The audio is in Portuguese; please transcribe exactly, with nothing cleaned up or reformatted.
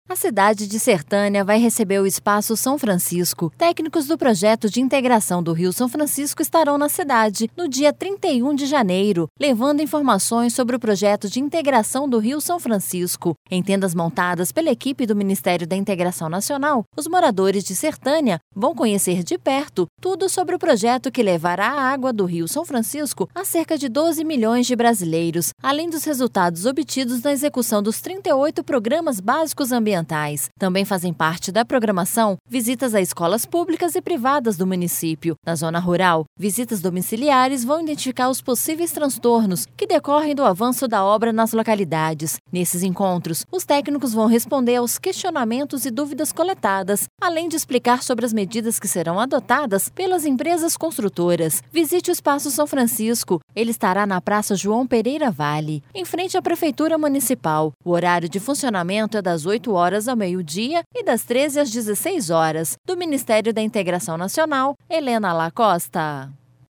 A cidade de Sertânia vai receber o Espaço São Francisco. Técnicos do projeto de integração do Rio São Francisco estarão na cidade no dia trinta e um de janeiro, levando informações sobre o projeto de integração do Rio São Francisco. Em tendas montadas pela equipe do Ministério da Integração Nacional, os moradores de Sertânia vão conhecer de perto tudo sobre o projeto que levará a água do Rio São Francisco a cerca de doze milhões de brasileiros, além dos resultados obtidos na execução dos trinta e oito programas básicos ambientais. Também fazem parte da programação visitas a escolas públicas e privadas do município. Na zona rural, visitas domiciliares vão identificar os possíveis transtornos que decorrem do avanço da obra nas localidades. Nesses encontros, os técnicos vão responder aos questionamentos e dúvidas coletadas, além de explicar sobre as medidas que serão adotadas pelas empresas construtoras. Visite o Espaço São Francisco. Ele estará na Praça João Pereira Vale, em frente à Prefeitura Municipal. O horário de funcionamento é das oito horas ao meio-dia e das treze às dezesseis horas. Do Ministério da Integração Nacional, Helena Lacosta.